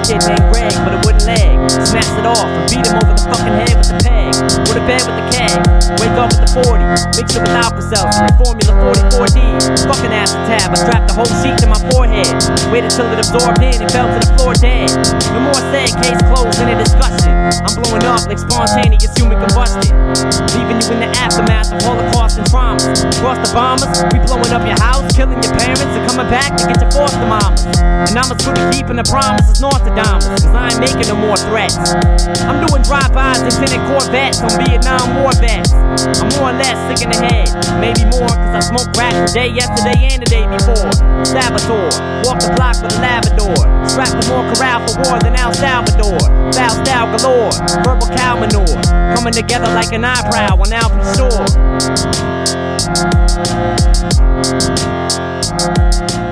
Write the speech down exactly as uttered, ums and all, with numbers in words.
kid named Greg, but it wouldn't lag. Smashed it off and beat him over the fucking head with the peg. Go to bed with the keg, wake up with the forty, mix it with Alka-Seltzer and Formula forty-four D. Fucking acetab, I strapped the whole sheet to my forehead. Waited till it absorbed in and fell to the floor dead. No more said, case closed, in a discussion. I'm blowing up like spontaneous human combustion, leaving you in the aftermath of Holocaust and traumas. Across the bombers, we blowing up your house, killing your parents, and coming back to get your foster mamas. And I'm as good at keeping the promises Nostradamus, cause I ain't making no more threats. I'm doing drive-bys in tinted Corvettes on Vietnam War vets. I'm more or less sick in the head, maybe more, cause I smoked crack today, yesterday, and the day before. Saboteur, walk the block with a Labrador, strapped for more corral for war than El Salvador. Foul style galore, verbal cow manure, coming together like an eyebrow on Alpha Shore.